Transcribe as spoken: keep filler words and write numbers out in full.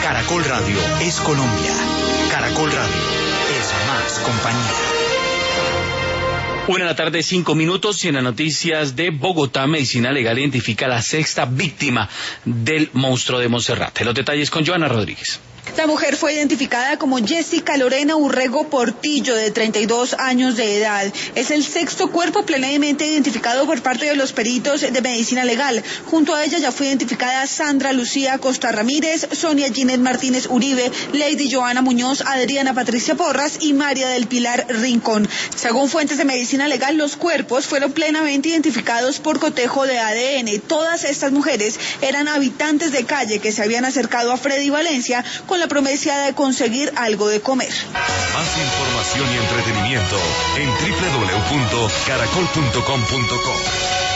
Caracol Radio es Colombia. Caracol Radio es más compañía. Una de la tarde, cinco minutos, y en las noticias de Bogotá, Medicina Legal identifica a la sexta víctima del monstruo de Monserrate. Los detalles con Joana Rodríguez. La mujer fue identificada como Jessica Lorena Urrego Portillo, de treinta y dos años de edad. Es el sexto cuerpo plenamente identificado por parte de los peritos de medicina legal. Junto a ella ya fue identificada Sandra Lucía Costa Ramírez, Sonia Ginette Martínez Uribe, Lady Joana Muñoz, Adriana Patricia Porras y María del Pilar Rincón. Según fuentes de medicina legal, los cuerpos fueron plenamente identificados por cotejo de A D N. Todas estas mujeres eran habitantes de calle que se habían acercado a Freddy Valencia con la promesa de conseguir algo de comer. Más información y entretenimiento en doble u doble u doble u punto caracol punto com punto co.